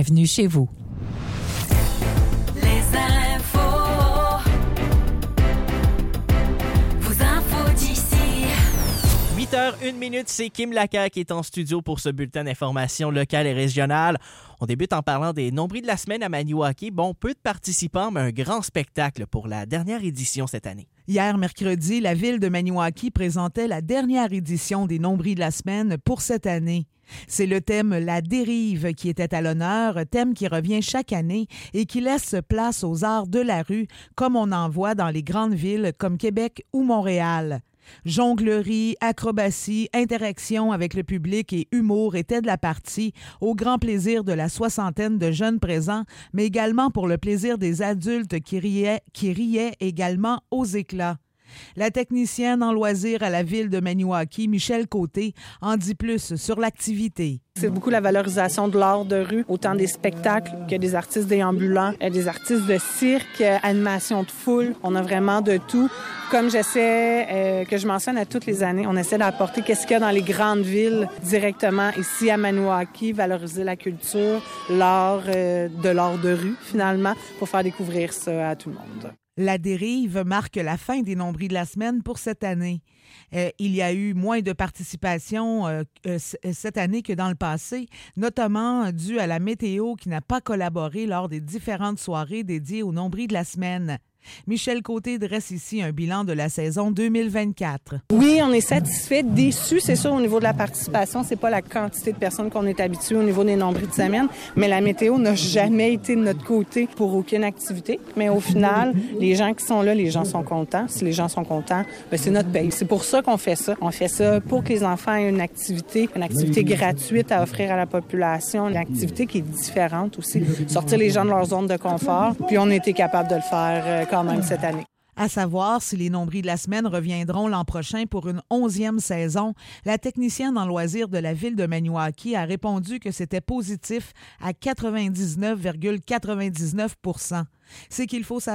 Bienvenue chez vous. Les infos. Vos infos d'ici. 8h01, c'est Kim Laka qui est en studio pour ce bulletin d'information locale et régionale. On débute en parlant des nombrils de la semaine à Maniwaki. Bon, peu de participants, mais un grand spectacle pour la dernière édition cette année. Hier, mercredi, la ville de Maniwaki présentait la dernière édition des nombrils de la semaine pour cette année. C'est le thème « La dérive » qui était à l'honneur, thème qui revient chaque année et qui laisse place aux arts de la rue comme on en voit dans les grandes villes comme Québec ou Montréal. Jonglerie, acrobatie, interaction avec le public et humour étaient de la partie, au grand plaisir de la soixantaine de jeunes présents, mais également pour le plaisir des adultes qui riaient également aux éclats. La technicienne en loisirs à la ville de Maniwaki, Michel Côté, en dit plus sur l'activité. C'est beaucoup la valorisation de l'art de rue, autant des spectacles que des artistes déambulants, des artistes de cirque, animation de foule. On a vraiment de tout. Comme j'essaie, que je mentionne à toutes les années, on essaie d'apporter qu'est-ce qu'il y a dans les grandes villes directement ici à Maniwaki, valoriser la culture, l'art de rue finalement, pour faire découvrir ça à tout le monde. La dérive marque la fin des nombrils de la semaine pour cette année. Il y a eu moins de participation cette année que dans le passé, notamment dû à la météo qui n'a pas collaboré lors des différentes soirées dédiées aux nombrils de la semaine. Michel Côté dresse ici un bilan de la saison 2024. Oui, on est satisfait, déçu, c'est sûr, au niveau de la participation. C'est pas la quantité de personnes qu'on est habitué au niveau des nombrils de semaine, mais la météo n'a jamais été de notre côté pour aucune activité. Mais au final, les gens qui sont là, les gens sont contents. Si les gens sont contents, bien, c'est notre paye. C'est pour ça qu'on fait ça. On fait ça pour que les enfants aient une activité gratuite à offrir à la population, une activité qui est différente aussi. Sortir les gens de leur zone de confort. Puis on a été capable de le faire quand même cette année. À savoir si les nombrils de la semaine reviendront l'an prochain pour une 11e saison, la technicienne en loisirs de la ville de Maniwaki a répondu que c'était positif à 99,99%. C'est qu'il faut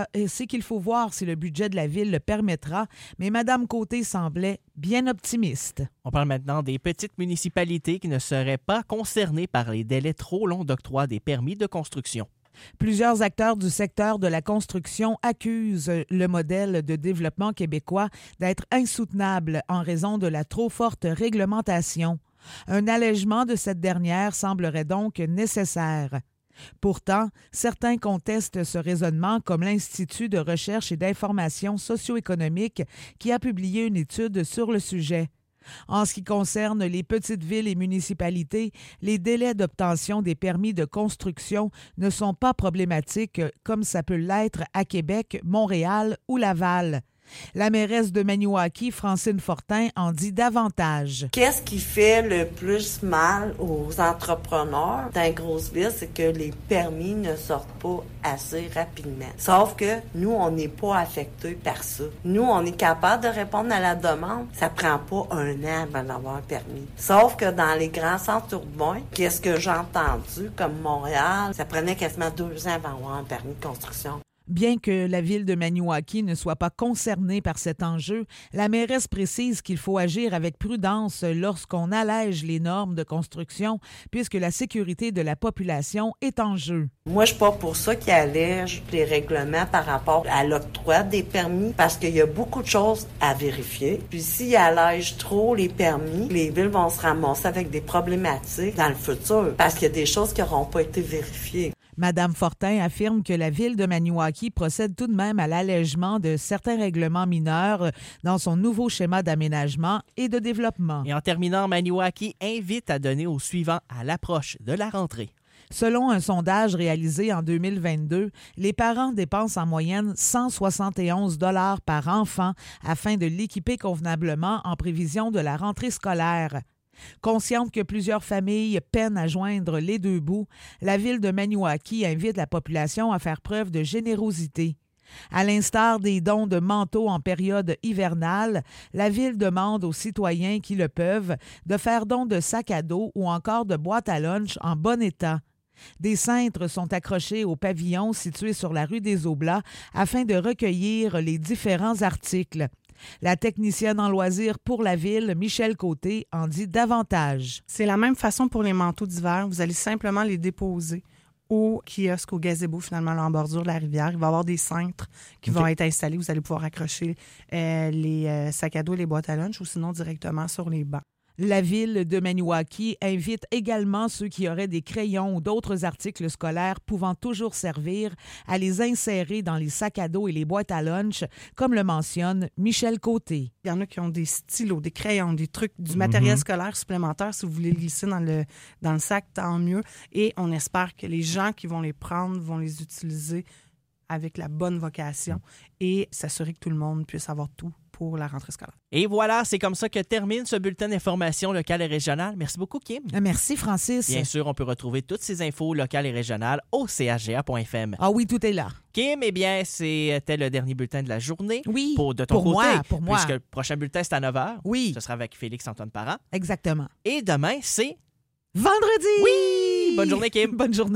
voir si le budget de la ville le permettra, mais Mme Côté semblait bien optimiste. On parle maintenant des petites municipalités qui ne seraient pas concernées par les délais trop longs d'octroi des permis de construction. Plusieurs acteurs du secteur de la construction accusent le modèle de développement québécois d'être insoutenable en raison de la trop forte réglementation. Un allègement de cette dernière semblerait donc nécessaire. Pourtant, certains contestent ce raisonnement, comme l'Institut de recherche et d'information socio-économique qui a publié une étude sur le sujet. En ce qui concerne les petites villes et municipalités, les délais d'obtention des permis de construction ne sont pas problématiques comme ça peut l'être à Québec, Montréal ou Laval. La mairesse de Maniwaki, Francine Fortin, en dit davantage. Qu'est-ce qui fait le plus mal aux entrepreneurs dans les grosses villes, c'est que les permis ne sortent pas assez rapidement. Sauf que nous, on n'est pas affectés par ça. Nous, on est capable de répondre à la demande. Ça prend pas un an avant d'avoir un permis. Sauf que dans les grands centres urbains, qu'est-ce que j'ai entendu, comme Montréal, ça prenait quasiment 2 ans avant d'avoir un permis de construction. Bien que la ville de Maniwaki ne soit pas concernée par cet enjeu, la mairesse précise qu'il faut agir avec prudence lorsqu'on allège les normes de construction, puisque la sécurité de la population est en jeu. Moi, je suis pas pour ça qu'ils allègent les règlements par rapport à l'octroi des permis, parce qu'il y a beaucoup de choses à vérifier. Puis s'ils allègent trop les permis, les villes vont se ramasser avec des problématiques dans le futur, parce qu'il y a des choses qui n'auront pas été vérifiées. Mme Fortin affirme que la ville de Maniwaki procède tout de même à l'allègement de certains règlements mineurs dans son nouveau schéma d'aménagement et de développement. Et en terminant, Maniwaki invite à donner au suivant à l'approche de la rentrée. Selon un sondage réalisé en 2022, les parents dépensent en moyenne 171 $ par enfant afin de l'équiper convenablement en prévision de la rentrée scolaire. Consciente que plusieurs familles peinent à joindre les deux bouts, la ville de Maniwaki invite la population à faire preuve de générosité. À l'instar des dons de manteaux en période hivernale, la ville demande aux citoyens qui le peuvent de faire don de sacs à dos ou encore de boîtes à lunch en bon état. Des cintres sont accrochés au pavillon situé sur la rue des Oblats afin de recueillir les différents articles. La technicienne en loisirs pour la ville, Michel Côté, en dit davantage. C'est la même façon pour les manteaux d'hiver. Vous allez simplement les déposer au kiosque, au gazebo, finalement, là, en bordure de la rivière. Il va y avoir des cintres qui vont être installés. Vous allez pouvoir accrocher les sacs à dos et les boîtes à lunch ou sinon directement sur les bancs. La ville de Maniwaki invite également ceux qui auraient des crayons ou d'autres articles scolaires pouvant toujours servir à les insérer dans les sacs à dos et les boîtes à lunch, comme le mentionne Michel Côté. Il y en a qui ont des stylos, des crayons, des trucs, du matériel scolaire supplémentaire. Si vous voulez le glisser dans le sac, tant mieux. Et on espère que les gens qui vont les prendre vont les utiliser avec la bonne vocation et s'assurer que tout le monde puisse avoir tout pour la rentrée scolaire. Et voilà, c'est comme ça que termine ce bulletin d'information locale et régionale. Merci beaucoup, Kim. Merci, Francis. Bien sûr, on peut retrouver toutes ces infos locales et régionales au chga.fm. Ah oui, tout est là. Kim, eh bien, c'était le dernier bulletin de la journée. Oui, de ton côté. Pour moi. Puisque le prochain bulletin, c'est à 9h. Oui. Ce sera avec Félix-Antoine Parent. Exactement. Et demain, c'est... Vendredi! Oui! Bonne journée, Kim. Bonne journée.